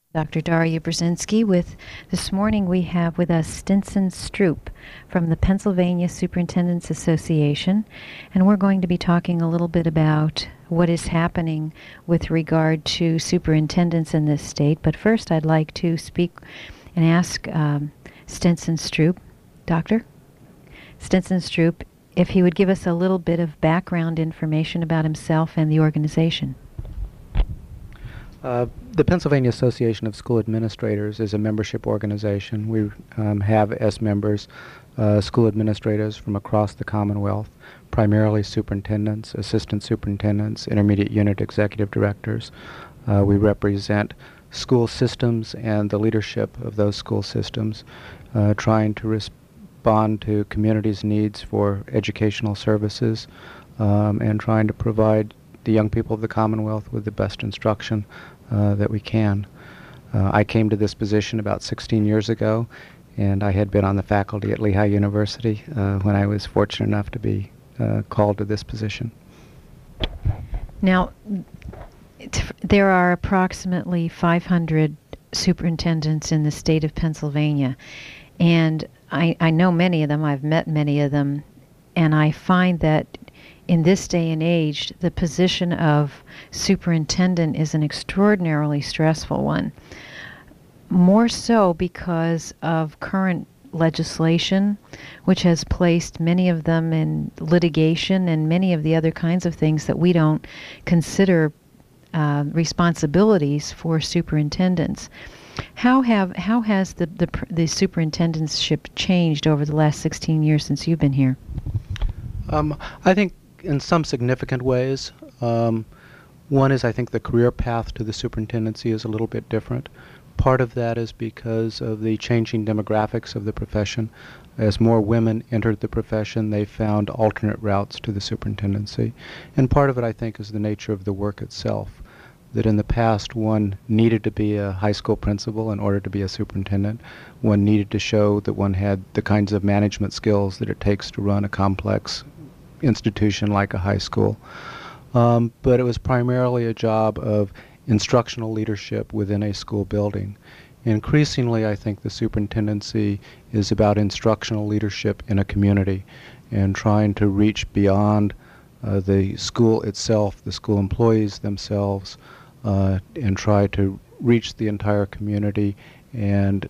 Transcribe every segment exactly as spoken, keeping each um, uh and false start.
Doctor Daria Brzezinski with this morning we have with us Stinson Stroop from the Pennsylvania Superintendents Association, and we're going to be talking a little bit about what is happening with regard to superintendents in this state. But first I'd like to speak and ask um, Stinson Stroop, Doctor Stinson Stroop, if he would give us a little bit of background information about himself and the organization. Uh, the Pennsylvania Association of School Administrators is a membership organization. We um, have as members uh, school administrators from across the Commonwealth, primarily superintendents, assistant superintendents, intermediate unit executive directors. Uh, we represent school systems and the leadership of those school systems, uh, trying to respond to communities' needs for educational services um, and trying to provide the young people of the Commonwealth with the best instruction uh, that we can. Uh, I came to this position about sixteen years ago, and I had been on the faculty at Lehigh University uh, when I was fortunate enough to be uh, called to this position. Now, t- there are approximately five hundred superintendents in the state of Pennsylvania, and I, I know many of them, I've met many of them, and I find that in this day and age, the position of superintendent is an extraordinarily stressful one. More so because of current legislation, which has placed many of them in litigation and many of the other kinds of things that we don't consider uh, responsibilities for superintendents. How have how has the, the the superintendentship changed over the last sixteen years since you've been here? Um, I think in some significant ways. Um, one is I think the career path to the superintendency is a little bit different. Part of that is because of the changing demographics of the profession. As more women entered the profession, they found alternate routes to the superintendency. And part of it, I think, is the nature of the work itself. That in the past, one needed to be a high school principal in order to be a superintendent. One needed to show that one had the kinds of management skills that it takes to run a complex institution like a high school. Um, but it was primarily a job of instructional leadership within a school building. Increasingly, I think the superintendency is about instructional leadership in a community and trying to reach beyond uh, the school itself, the school employees themselves, uh, and try to reach the entire community and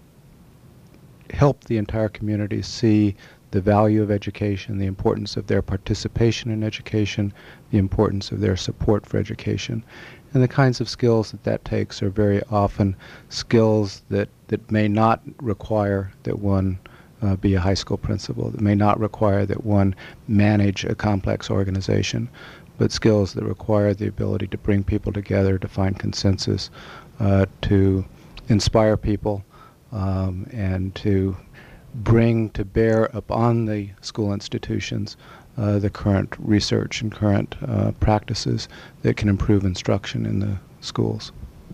help the entire community see the value of education, the importance of their participation in education, the importance of their support for education. And the kinds of skills that that takes are very often skills that, that may not require that one uh, be a high school principal, that may not require that one manage a complex organization, but skills that require the ability to bring people together, to find consensus, uh, to inspire people, um, and to bring to bear upon the school institutions uh, the current research and current uh, practices that can improve instruction in the schools.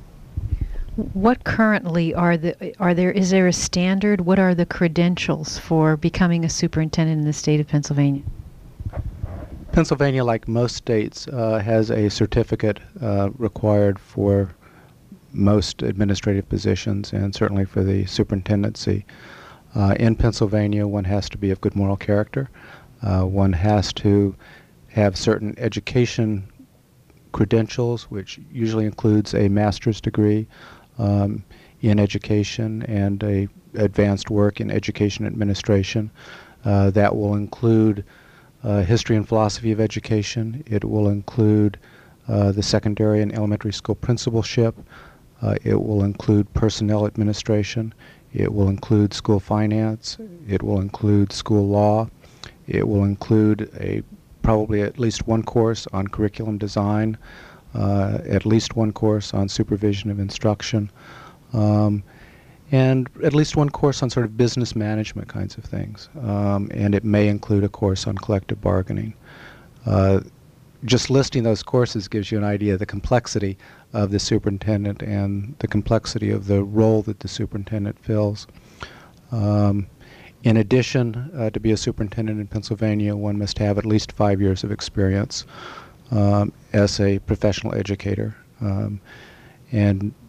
What currently are the are there is there a standard? What are the credentials for becoming a superintendent in the state of Pennsylvania? Pennsylvania, like most states, uh, has a certificate uh, required for most administrative positions and certainly for the superintendency. Uh, in Pennsylvania, one has to be of good moral character. Uh, one has to have certain education credentials, which usually includes a master's degree um, in education and a advanced work in education administration. Uh, that will include uh, history and philosophy of education. It will include uh, the secondary and elementary school principalship. Uh, it will include personnel administration. It will include school finance. It will include school law. It will include a probably at least one course on curriculum design, uh, at least one course on supervision of instruction, um, and at least one course on sort of business management kinds of things. Um, and it may include a course on collective bargaining. Uh, just listing those courses gives you an idea of the complexity of the superintendent and the complexity of the role that the superintendent fills. Um, in addition, uh, to be a superintendent in Pennsylvania, one must have at least five years of experience um, as a professional educator. Um, and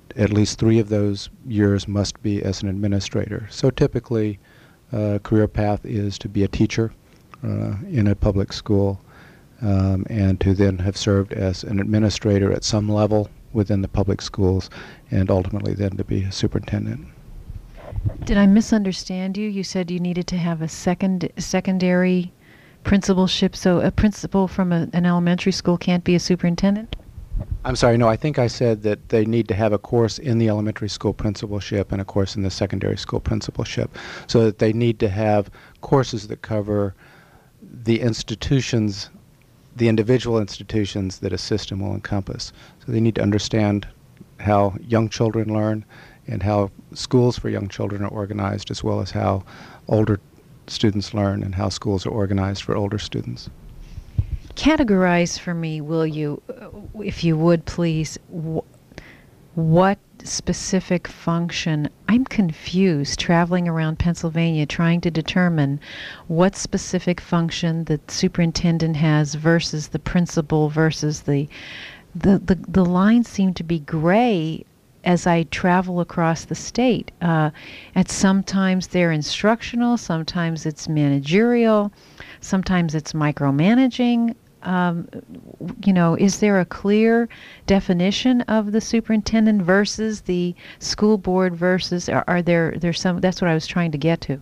at least three of those years must be as an administrator. So typically, a career path is to be a teacher uh, in a public school, um, and to then have served as an administrator at some level within the public schools, and ultimately then to be a superintendent. Did I misunderstand you? You said you needed to have a second secondary principalship, so a principal from a, an elementary school can't be a superintendent? I'm sorry, no, I think I said that they need to have a course in the elementary school principalship and a course in the secondary school principalship, so that they need to have courses that cover the institutions, the individual institutions that a system will encompass. So they need to understand how young children learn and how schools for young children are organized, as well as how older students learn and how schools are organized for older students. Categorize for me, will you, if you would please, wh- what specific function? I'm confused traveling around Pennsylvania trying to determine what specific function the superintendent has versus the principal versus the the the, the lines seem to be gray as I travel across the state. Uh, and sometimes they're instructional, sometimes it's managerial, sometimes it's micromanaging. Um, you know, is there a clear definition of the superintendent versus the school board versus, are, are there, there's some, that's what I was trying to get to.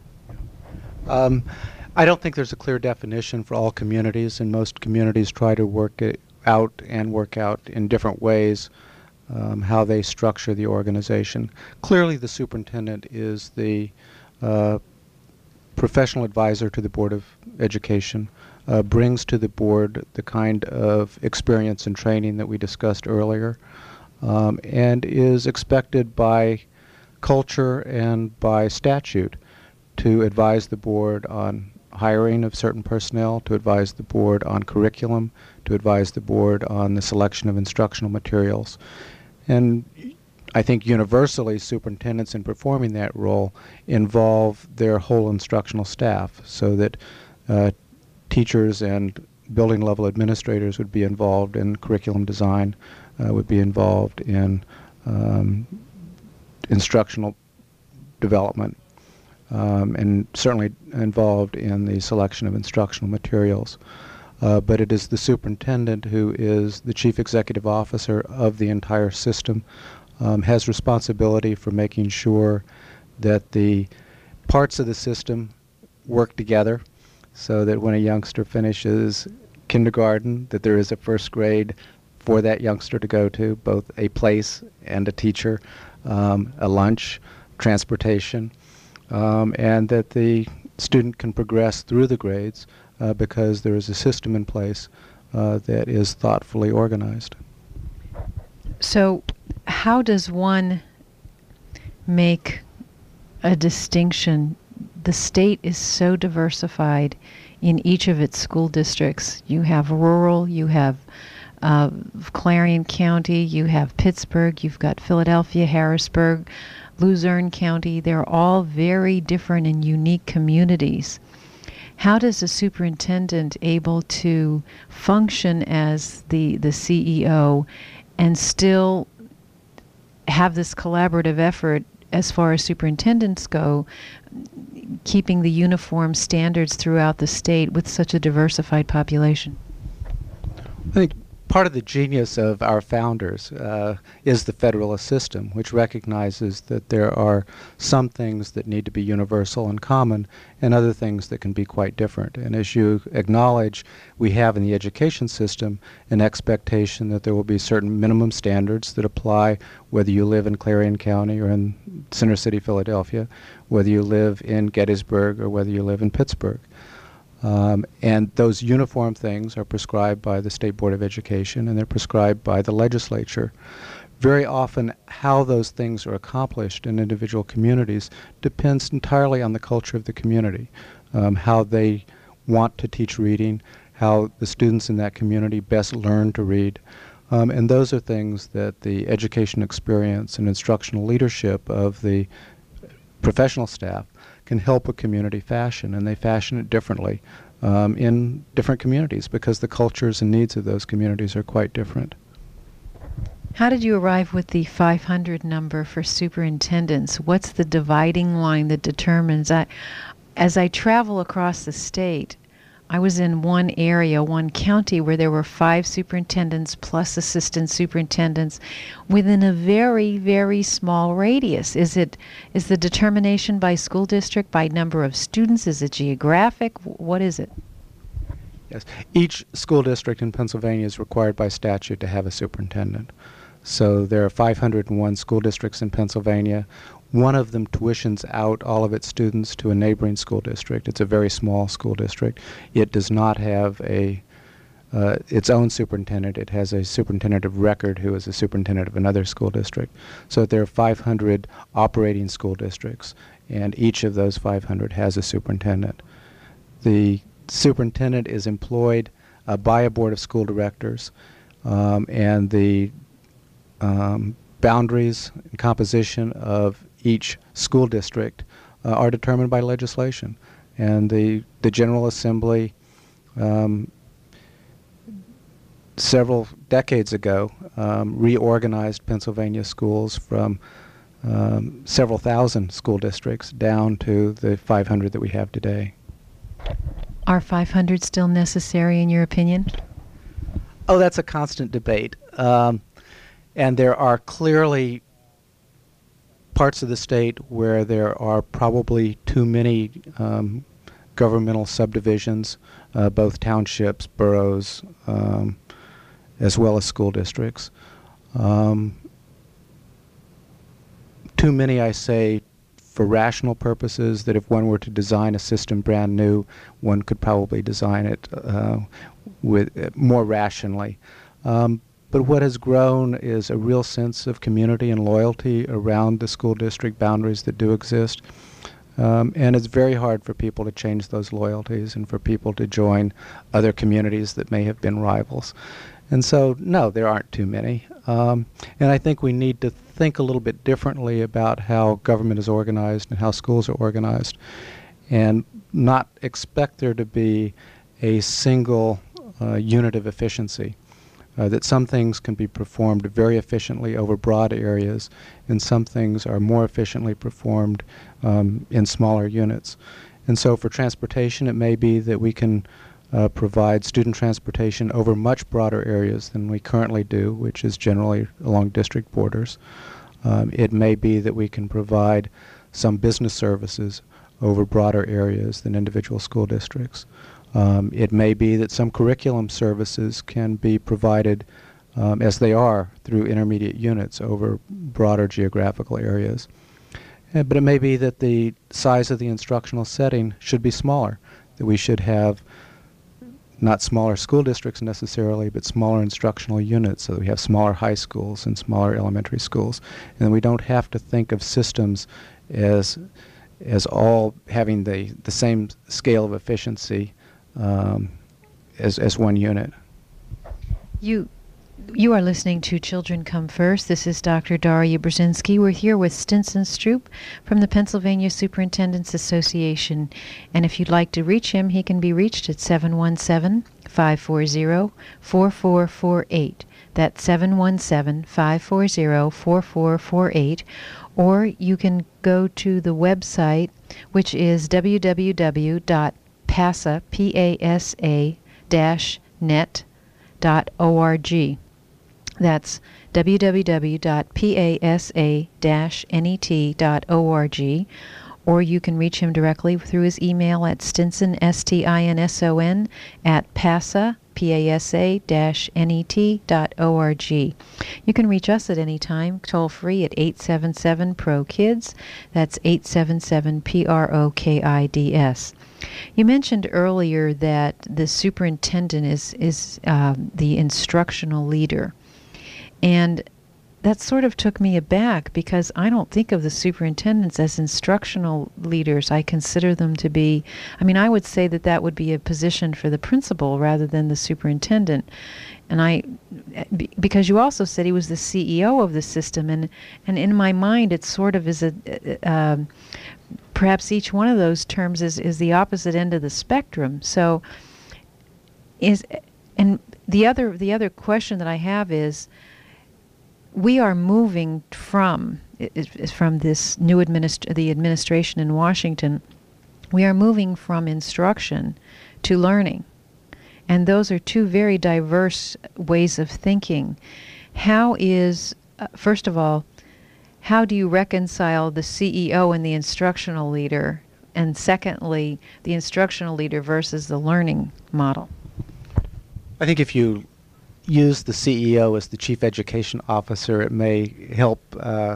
Um, I don't think there's a clear definition for all communities, and most communities try to work it out and work out in different ways um, how they structure the organization. Clearly the superintendent is the uh, professional advisor to the Board of Education, uh, brings to the board the kind of experience and training that we discussed earlier, um, and is expected by culture and by statute to advise the board on hiring of certain personnel, to advise the board on curriculum, to advise the board on the selection of instructional materials. And I think universally superintendents in performing that role involve their whole instructional staff, so that uh, teachers and building level administrators would be involved in curriculum design, uh, would be involved in um, instructional development, um, and certainly involved in the selection of instructional materials. Uh, but it is the superintendent who is the chief executive officer of the entire system, um, has responsibility for making sure that the parts of the system work together, so that when a youngster finishes kindergarten, that there is a first grade for that youngster to go to, both a place and a teacher, um, a lunch, transportation, um, and that the student can progress through the grades uh, because there is a system in place uh, that is thoughtfully organized. So how does one make a distinction? The state is so diversified in each of its school districts. You have rural, you have uh, Clarion County, you have Pittsburgh, you've got Philadelphia, Harrisburg, Luzerne County. They're all very different and unique communities. How does a superintendent able to function as the, the C E O and still have this collaborative effort as far as superintendents go, keeping the uniform standards throughout the state with such a diversified population? I think part of the genius of our founders uh, is the federalist system, which recognizes that there are some things that need to be universal and common, and other things that can be quite different. And as you acknowledge, we have in the education system an expectation that there will be certain minimum standards that apply whether you live in Clarion County or in Center City, Philadelphia, whether you live in Gettysburg or whether you live in Pittsburgh. Um, and those uniform things are prescribed by the State Board of Education, and they're prescribed by the legislature. Very often, how those things are accomplished in individual communities depends entirely on the culture of the community, um, how they want to teach reading, how the students in that community best learn to read. Um, and those are things that the education experience and instructional leadership of the professional staff can help a community fashion, and they fashion it differently um, in different communities because the cultures and needs of those communities are quite different. How did you arrive with the five hundred number for superintendents? What's the dividing line that determines? I, as I travel across the state, I was in one area, one county, where there were five superintendents plus assistant superintendents within a very, very small radius. Is it is the determination by school district, by number of students? Is it geographic? What is it? Yes. Each school district in Pennsylvania is required by statute to have a superintendent. So there are five hundred one school districts in Pennsylvania. One of them tuitions out all of its students to a neighboring school district. It's a very small school district. It does not have a uh, its own superintendent. It has a superintendent of record who is a superintendent of another school district. So there are five hundred operating school districts, and each of those five hundred has a superintendent. The superintendent is employed uh, by a board of school directors, um, and the um, boundaries and composition of each school district uh, are determined by legislation. And the, the General Assembly um, several decades ago um, reorganized Pennsylvania schools from um, several thousand school districts down to the five hundred that we have today. Are five hundred still necessary in your opinion? Oh, that's a constant debate. Um, and there are clearly parts of the state where there are probably too many um, governmental subdivisions, uh, both townships, boroughs, um, as well as school districts. Um, too many, I say, for rational purposes, that if one were to design a system brand new, one could probably design it uh, with uh, more rationally. Um, But what has grown is a real sense of community and loyalty around the school district boundaries that do exist. Um, and it's very hard for people to change those loyalties and for people to join other communities that may have been rivals. And so, no, there aren't too many. Um, and I think we need to think a little bit differently about how government is organized and how schools are organized, and not expect there to be a single uh, unit of efficiency. Uh, that some things can be performed very efficiently over broad areas, and some things are more efficiently performed um, in smaller units. And so for transportation, it may be that we can uh, provide student transportation over much broader areas than we currently do, which is generally along district borders. Um, it may be that we can provide some business services over broader areas than individual school districts. Um, it may be that some curriculum services can be provided um, as they are through intermediate units over broader geographical areas. Uh, but it may be that the size of the instructional setting should be smaller, that we should have not smaller school districts necessarily, but smaller instructional units, so that we have smaller high schools and smaller elementary schools. And we don't have to think of systems as as all having the, the same scale of efficiency Um, as, as one unit. You you are listening to Children Come First. This is Doctor Daria Brzezinski. We're here with Stinson Stroop from the Pennsylvania Superintendents Association. And if you'd like to reach him, he can be reached at seven one seven, five four zero, four four four eight. That's seven one seven, five four zero, four four four eight. Or you can go to the website, which is w w w dot PASA, P A S A dash net dot org. That's w w w dot pasa dash net dot org. Or you can reach him directly through his email at Stinson, S T I N S O N, at PASA, P A S A dash net dot org. You can reach us at any time, toll free at eight seven seven P R O K I D S. That's eight seven seven P R O K I D S. You mentioned earlier that the superintendent is, is uh, the instructional leader. And that sort of took me aback, because I don't think of the superintendents as instructional leaders. I consider them to be, I mean, I would say that that would be a position for the principal rather than the superintendent. And I, because you also said he was the C E O of the system, and, and in my mind it sort of is a, uh, perhaps each one of those terms is, is the opposite end of the spectrum. So is, and the other, the other question that I have is, we are moving from it, it, from this new administ- the administration in Washington. We are moving from instruction to learning, and those are two very diverse ways of thinking. How is uh, first of all, how do you reconcile the C E O and the instructional leader, and secondly, the instructional leader versus the learning model? I think if you use the C E O as the chief education officer, it may help uh,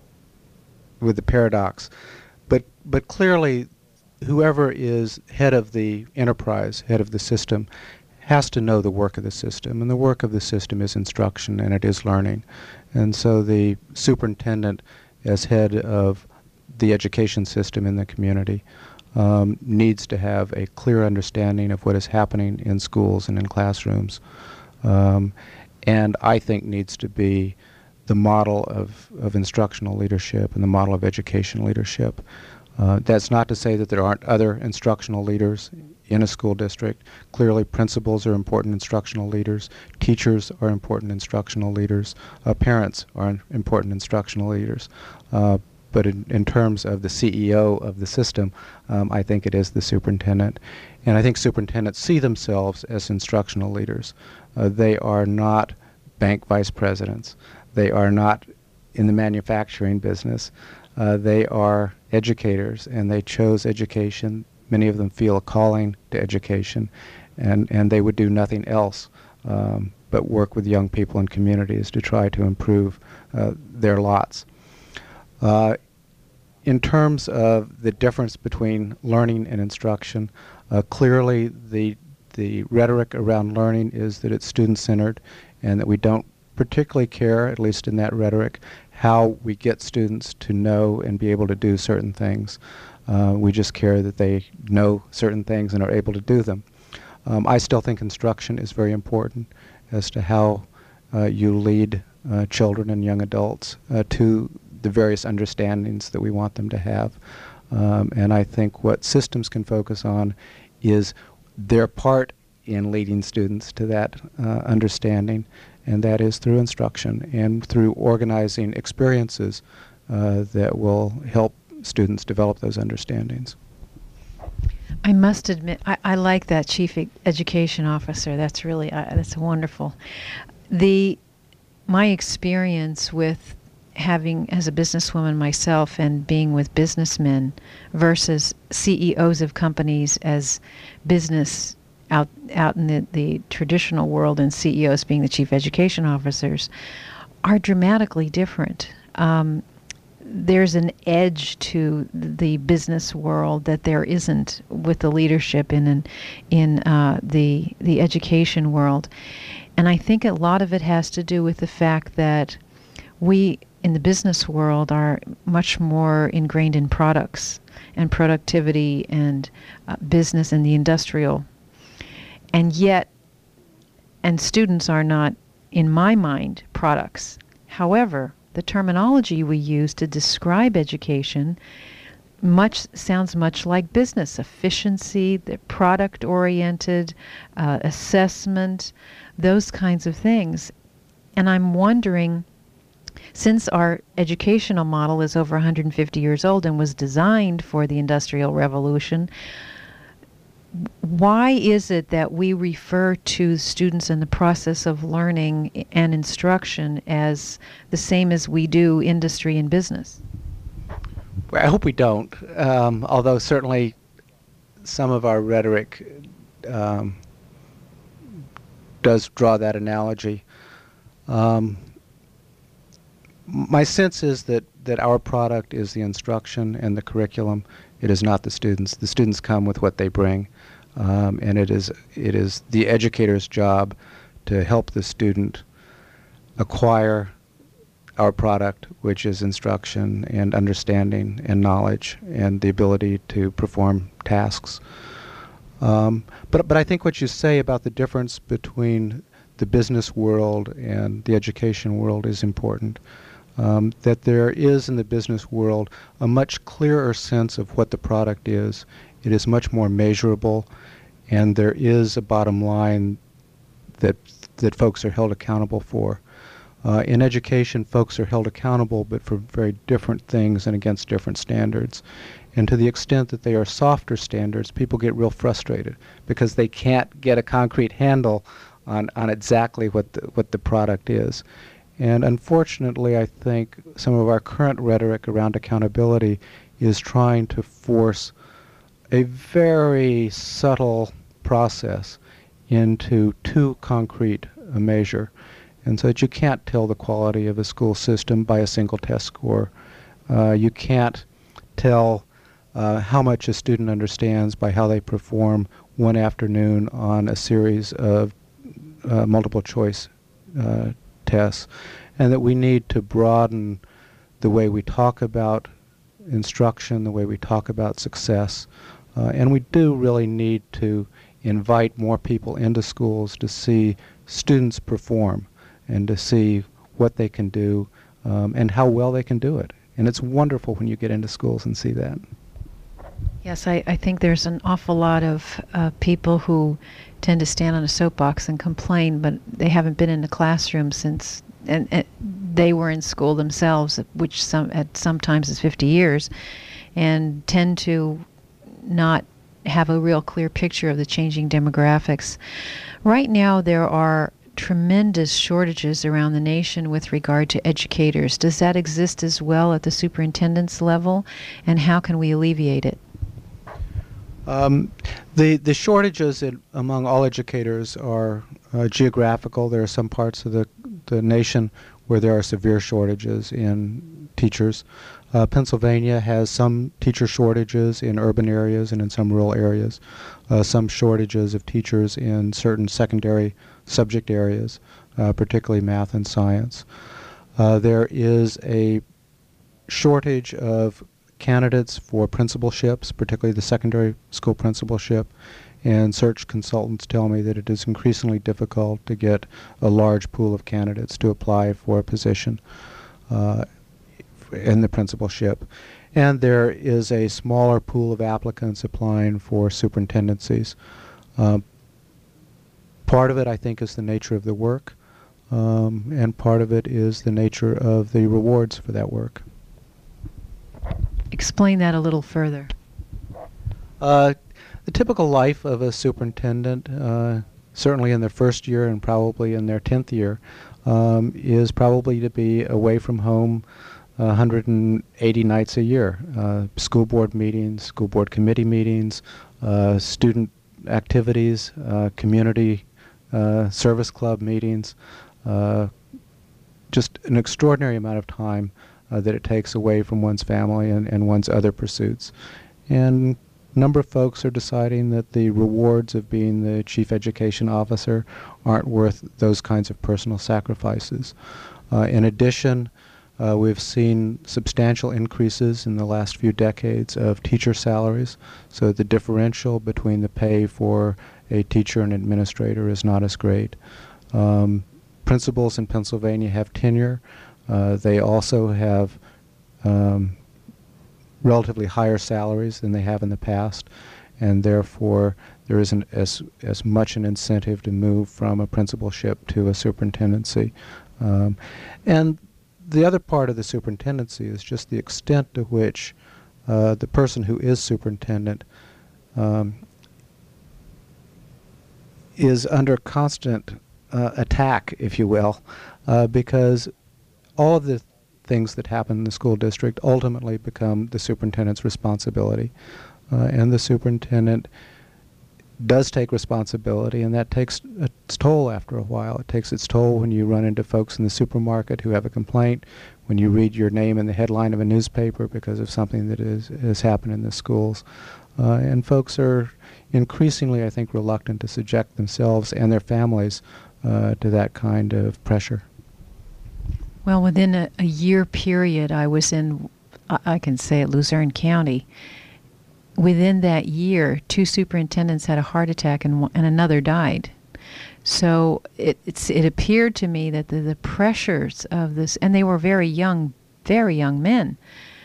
with the paradox. But but clearly, whoever is head of the enterprise, head of the system, has to know the work of the system. And the work of the system is instruction, and it is learning. And so the superintendent, as head of the education system in the community, um, needs to have a clear understanding of what is happening in schools and in classrooms. Um, and I think needs to be the model of, of instructional leadership and the model of education leadership. Uh, that's not to say that there aren't other instructional leaders in a school district. Clearly, principals are important instructional leaders. Teachers are important instructional leaders. Uh, parents are important instructional leaders. Uh, but in, in terms of the C E O of the system, um, I think it is the superintendent. And I think superintendents see themselves as instructional leaders. Uh, they are not bank vice presidents. They are not in the manufacturing business. Uh, they are educators, and they chose education. Many of them feel a calling to education, and, and they would do nothing else um, but work with young people and communities to try to improve uh, their lots. Uh, in terms of the difference between learning and instruction, uh, clearly the the rhetoric around learning is that it's student-centered, and that we don't particularly care, at least in that rhetoric, how we get students to know and be able to do certain things. Uh, we just care that they know certain things and are able to do them. Um, I still think instruction is very important as to how uh, you lead uh, children and young adults uh, to the various understandings that we want them to have. Um, and I think what systems can focus on is their part in leading students to that uh, understanding, and that is through instruction and through organizing experiences uh, that will help students develop those understandings. I must admit, I, I like that chief e- education officer. That's really, uh, that's wonderful. The, my experience with having, as a businesswoman myself, and being with businessmen versus C E Os of companies as business out out in the, the traditional world, and C E Os being the chief education officers, are dramatically different. Um, there's an edge to the business world that there isn't with the leadership in in, in uh, the the education world, and I think a lot of it has to do with the fact that we in the business world are much more ingrained in products and productivity and uh, business and the industrial, and yet, and students are not, in my mind, products. However, the terminology we use to describe education much sounds much like business. Efficiency, the product-oriented, uh, assessment, those kinds of things. And I'm wondering, since our educational model is over one hundred fifty years old and was designed for the Industrial Revolution, why is it that we refer to students in the process of learning and instruction as the same as we do industry and business? Well, I hope we don't, um, although certainly some of our rhetoric um, does draw that analogy. Um, my sense is that, that our product is the instruction and the curriculum. It is not the students. The students come with what they bring, um, and it is it is the educator's job to help the student acquire our product, which is instruction and understanding and knowledge and the ability to perform tasks. Um, but but I think what you say about the difference between the business world and the education world is important. Um, that there is in the business world a much clearer sense of what the product is. It is much more measurable, and there is a bottom line that that folks are held accountable for. Uh, in education, folks are held accountable, but for very different things and against different standards. And to the extent that they are softer standards, people get real frustrated because they can't get a concrete handle on, on exactly what the, what the product is. And unfortunately, I think some of our current rhetoric around accountability is trying to force a very subtle process into too concrete a measure, and so that you can't tell the quality of a school system by a single test score. Uh, you can't tell uh, how much a student understands by how they perform one afternoon on a series of uh, multiple choice uh, tests, and that we need to broaden the way we talk about instruction, the way we talk about success, uh, and we do really need to invite more people into schools to see students perform and to see what they can do um, and how well they can do it. And it's wonderful when you get into schools and see that. Yes, I, I think there's an awful lot of uh, people who tend to stand on a soapbox and complain, but they haven't been in the classroom since and, and they were in school themselves, which some at sometimes is fifty years, and tend to not have a real clear picture of the changing demographics. Right now, there are tremendous shortages around the nation with regard to educators. Does that exist as well at the superintendent's level, and how can we alleviate it? Um, the the shortages in, among all educators are uh, geographical. There are some parts of the the nation where there are severe shortages in teachers. Uh, Pennsylvania has some teacher shortages in urban areas and in some rural areas, uh, some shortages of teachers in certain secondary subject areas, uh, particularly math and science. Uh, there is a shortage of candidates for principalships, particularly the secondary school principalship, and search consultants tell me that it is increasingly difficult to get a large pool of candidates to apply for a position uh, in the principalship. And there is a smaller pool of applicants applying for superintendencies. Uh, part of it, I think, is the nature of the work, um, and part of it is the nature of the rewards for that work. Explain that a little further. Uh, the typical life of a superintendent, uh, certainly in their first year and probably in their tenth year, um, is probably to be away from home one hundred eighty nights a year. Uh, school board meetings, school board committee meetings, uh, student activities, uh, community uh, service club meetings, uh, just an extraordinary amount of time uh, that it takes away from one's family and, and one's other pursuits. And a number of folks are deciding that the rewards of being the chief education officer aren't worth those kinds of personal sacrifices. Uh, in addition, uh, we've seen substantial increases in the last few decades of teacher salaries, so the differential between the pay for a teacher and administrator is not as great. Um, principals in Pennsylvania have tenure. Uh, they also have um, relatively higher salaries than they have in the past, and therefore there isn't as as much an incentive to move from a principalship to a superintendency. Um, and the other part of the superintendency is just the extent to which uh, the person who is superintendent um, is under constant uh, attack, if you will, uh, because all of the things that happen in the school district ultimately become the superintendent's responsibility. Uh, and the superintendent does take responsibility, and that takes its toll after a while. It takes its toll when you run into folks in the supermarket who have a complaint, when you read your name in the headline of a newspaper because of something that is, has happened in the schools. Uh, and folks are increasingly, I think, reluctant to subject themselves and their families uh, to that kind of pressure. Well, within a, a year period, I was in, I, I can say it, Luzerne County. Within that year, two superintendents had a heart attack and, one, and another died. So it it's, it appeared to me that the, the pressures of this, and they were very young, very young men.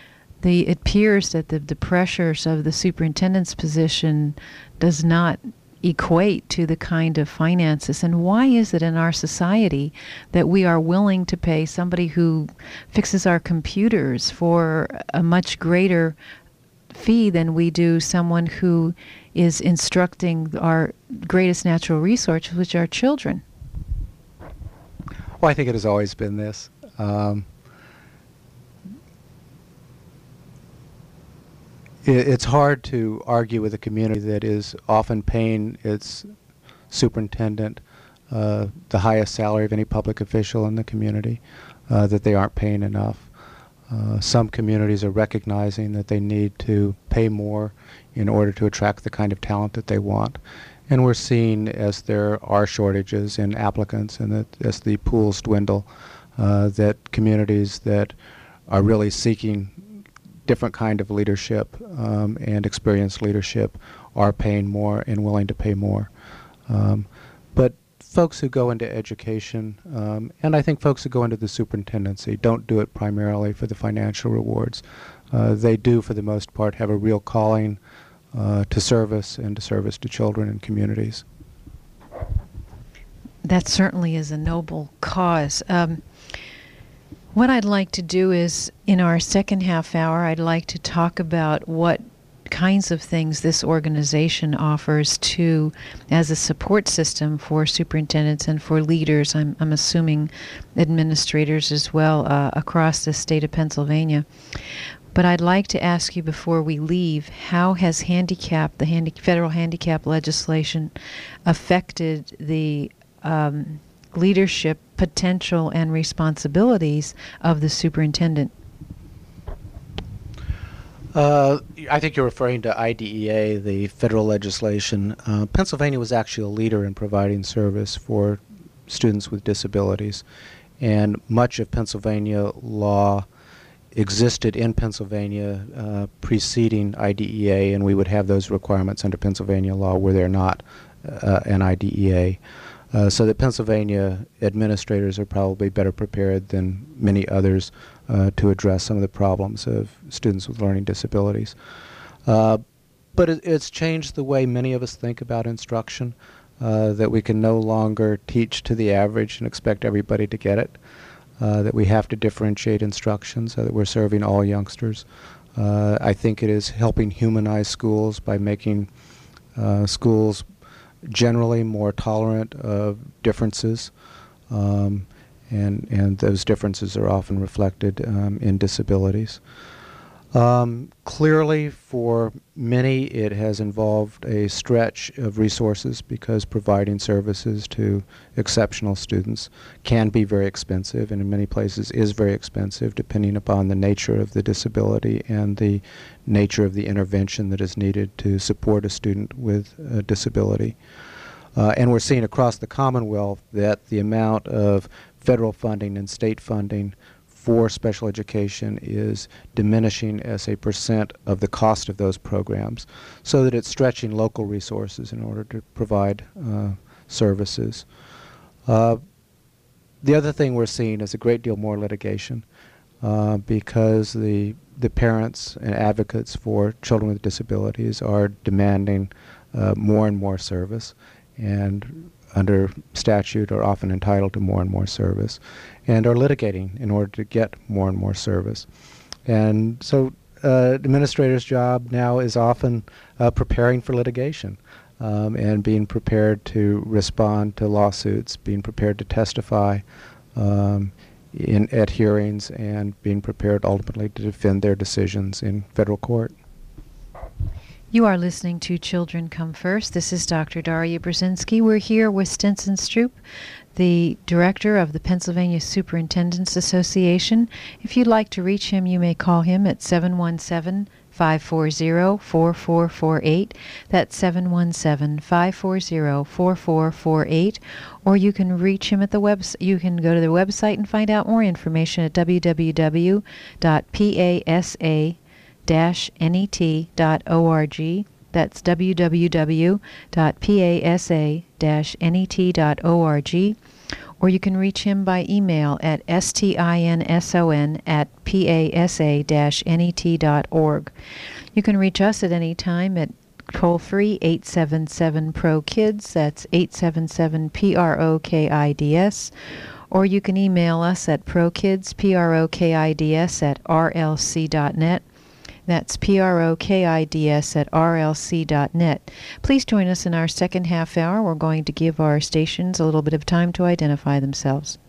The, it appears that the, the pressures of the superintendent's position does not equate to the kind of finances? And why is it in our society that we are willing to pay somebody who fixes our computers for a much greater fee than we do someone who is instructing our greatest natural resource, which are children? Well, I think it has always been this. Um, it, it's hard to argue with a community that is often paying its superintendent uh, the highest salary of any public official in the community, uh, that they aren't paying enough. Uh, some communities are recognizing that they need to pay more in order to attract the kind of talent that they want. And we're seeing, as there are shortages in applicants and that as the pools dwindle, uh, that communities that are really seeking different kind of leadership um, and experienced leadership are paying more and willing to pay more. Um, but folks who go into education, um, and I think folks who go into the superintendency, don't do it primarily for the financial rewards. Uh, they do, for the most part, have a real calling uh, to service and to service to children and communities. That certainly is a noble cause. Um, what I'd like to do is, in our second half hour, I'd like to talk about what kinds of things this organization offers to as a support system for superintendents and for leaders. I'm, I'm assuming administrators as well uh, across the state of Pennsylvania. But I'd like to ask you before we leave, how has handicap, the handi- federal handicap legislation, affected the um, leadership potential and responsibilities of the superintendent? Uh, I think you're referring to I D E A, the federal legislation. Uh, Pennsylvania was actually a leader in providing service for students with disabilities, and much of Pennsylvania law existed in Pennsylvania uh, preceding I D E A, and we would have those requirements under Pennsylvania law where they're not uh, an I D E A. Uh, so that Pennsylvania administrators are probably better prepared than many others uh, to address some of the problems of students with learning disabilities. Uh, but it, it's changed the way many of us think about instruction, uh, that we can no longer teach to the average and expect everybody to get it, uh, that we have to differentiate instruction so that we're serving all youngsters. Uh, I think it is helping humanize schools by making uh, schools generally more tolerant of differences, um, and and those differences are often reflected um, in disabilities. Um, clearly, for many, it has involved a stretch of resources because providing services to exceptional students can be very expensive, and in many places is very expensive, depending upon the nature of the disability and the nature of the intervention that is needed to support a student with a disability. Uh, and we're seeing across the Commonwealth that the amount of federal funding and state funding for special education is diminishing as a percent of the cost of those programs, so that it's stretching local resources in order to provide uh, services. Uh, the other thing we're seeing is a great deal more litigation uh, because the the parents and advocates for children with disabilities are demanding uh, more and more service, and under statute are often entitled to more and more service, and are litigating in order to get more and more service. And so uh, administrator's job now is often uh, preparing for litigation um, and being prepared to respond to lawsuits, being prepared to testify um, in at hearings, and being prepared ultimately to defend their decisions in federal court. You are listening to Children Come First. This is Doctor Daria Brzezinski. We're here with Stinson Stroop, the director of the Pennsylvania Superintendents Association. If you'd like to reach him, you may call him at seven one seven, five four zero, four four four eight. That's seven one seven, five four zero, four four four eight. Or you can reach him at the website. You can go to the website and find out more information at w w w dot pasa dash net dot org. That's w w w dot pasa dash net dot org. Or you can reach him by email at stinson at pasa dash net dot org. You can reach us at any time at toll-free, eight seven seven, P R O Kids. That's eight seven seven, P R O K I D S. Or you can email us at prokids, P R O K I D S, at R L C dot net. That's P R O K I D S at R L C dot net. Please join us in our second half hour. We're going to give our stations a little bit of time to identify themselves.